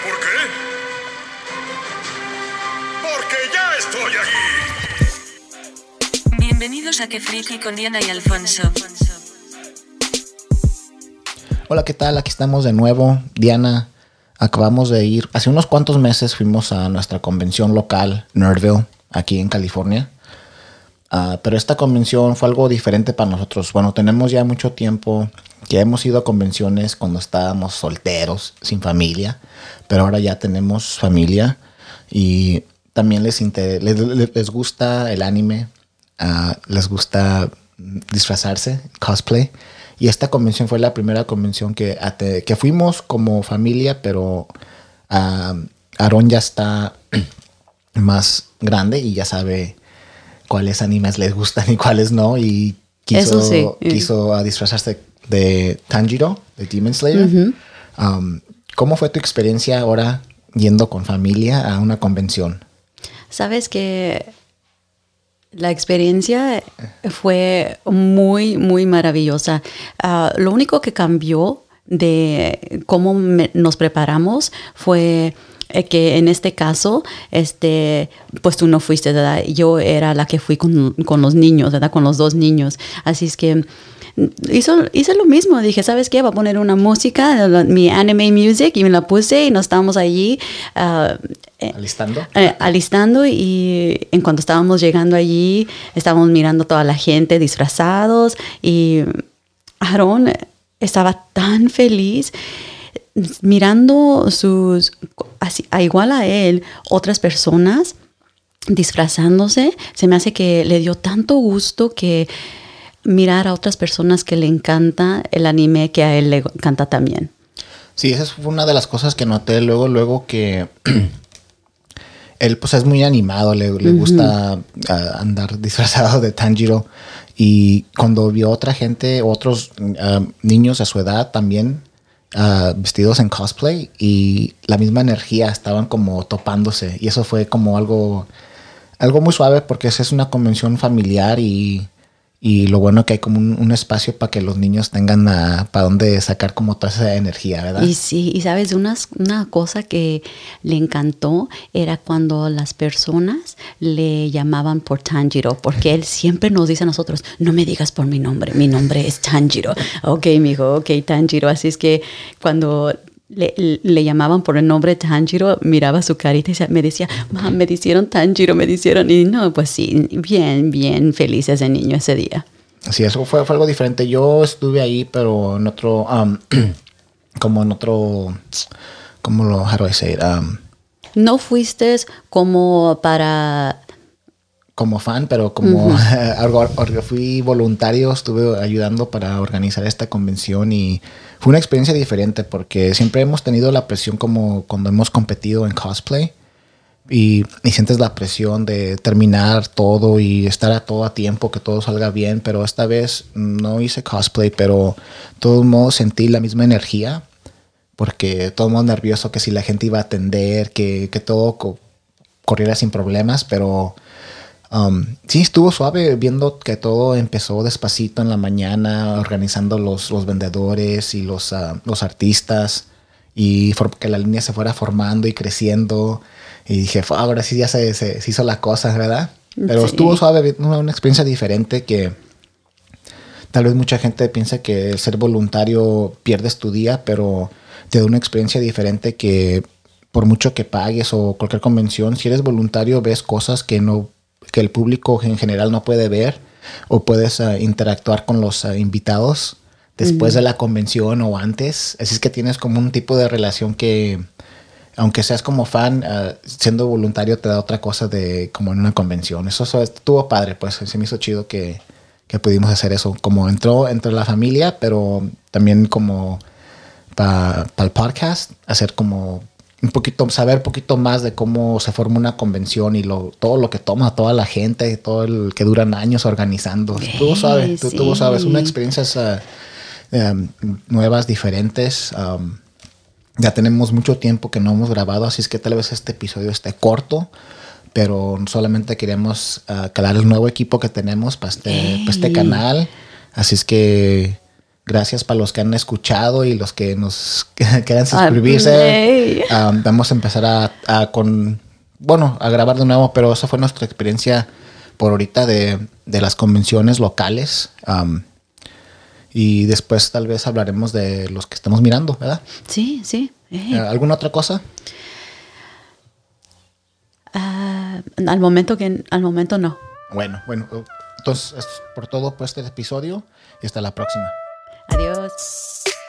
por qué? Porque ya estoy aquí. Bienvenidos a Que Friki con Diana y Alfonso. Hola, ¿qué tal? Aquí estamos de nuevo. Diana, acabamos de ir, hace unos cuantos meses fuimos a nuestra convención local, Nerdville, aquí en California. Pero esta convención fue algo diferente para nosotros. Bueno, tenemos ya mucho tiempo que hemos ido a convenciones cuando estábamos solteros, sin familia, pero ahora ya tenemos familia y también les gusta el anime, les gusta disfrazarse, cosplay. Y esta convención fue la primera convención que fuimos como familia, pero Aaron ya está más grande y ya sabe cuáles animes les gustan y cuáles no. Y quiso disfrazarse de Tanjiro, de Demon Slayer. Uh-huh. ¿Cómo fue tu experiencia ahora yendo con familia a una convención? Sabes que la experiencia fue muy, muy maravillosa. Lo único que cambió de cómo nos preparamos fue que en este caso, pues tú no fuiste, ¿verdad? Yo era la que fui con los niños, ¿verdad? Con los dos niños. Así es que hice lo mismo. Dije, ¿sabes qué? Voy a poner una música, mi anime music, y me la puse y nos estábamos allí alistando, y en cuanto estábamos llegando allí, estábamos mirando toda la gente disfrazados y Aaron estaba tan feliz mirando igual a él, otras personas disfrazándose. Se me hace que le dio tanto gusto que mirar a otras personas que le encanta el anime, que a él le encanta también. Sí, esa fue una de las cosas que noté luego que él pues es muy animado, le gusta andar disfrazado de Tanjiro, y cuando vio otra gente, otros niños a su edad también vestidos en cosplay y la misma energía, estaban como topándose, y eso fue como algo muy suave porque esa es una convención familiar y lo bueno que hay como un espacio para que los niños tengan para dónde sacar como toda esa energía, ¿verdad? Y sí, y sabes, una cosa que le encantó era cuando las personas le llamaban por Tanjiro, porque él siempre nos dice a nosotros, no me digas por mi nombre es Tanjiro. Ok, mijo, ok, Tanjiro. Así es que cuando le llamaban por el nombre Tanjiro, miraba su carita y me decía, mamá, me hicieron Tanjiro, y no, pues sí, bien feliz ese niño ese día. Sí, eso fue algo diferente. Yo estuve ahí, pero en otro, ¿cómo lo how do I say it? No fuiste como fan, pero como fui voluntario, estuve ayudando para organizar esta convención y fue una experiencia diferente porque siempre hemos tenido la presión como cuando hemos competido en cosplay y sientes la presión de terminar todo y estar a tiempo, que todo salga bien, pero esta vez no hice cosplay, pero de todos modos sentí la misma energía porque todo el mundo nervioso que si la gente iba a atender, que todo corriera sin problemas, pero sí, estuvo suave viendo que todo empezó despacito en la mañana, organizando los vendedores y los artistas, y que la línea se fuera formando y creciendo. Y dije, ahora sí ya se hizo la cosa, ¿verdad? Pero sí, estuvo suave, una experiencia diferente que tal vez mucha gente piensa que el ser voluntario pierdes tu día, pero te da una experiencia diferente que por mucho que pagues o cualquier convención, si eres voluntario ves cosas que el público en general no puede ver, o puedes interactuar con los invitados después de la convención o antes. Así es que tienes como un tipo de relación que, aunque seas como fan, siendo voluntario te da otra cosa de como en una convención. Eso estuvo padre, pues se me hizo chido que pudimos hacer eso. Como entró entre la familia, pero también como para el podcast, hacer como saber un poquito más de cómo se forma una convención y todo lo que toma toda la gente, todo el que duran años organizando. Estuvo suave, sí. Estuvo suave. Es una experiencia nuevas, diferentes. Ya tenemos mucho tiempo que no hemos grabado, así es que tal vez este episodio esté corto, pero solamente queremos calar el nuevo equipo que tenemos para este canal. Así es que Gracias para los que han escuchado y los que nos quieran suscribirse. Vamos a empezar a grabar de nuevo, pero esa fue nuestra experiencia por ahorita de las convenciones locales. Y después tal vez hablaremos de los que estamos mirando, ¿verdad? Sí, sí. ¿Alguna otra cosa? Al momento no. Bueno. Entonces, es por todo por este episodio y hasta la próxima. Adiós.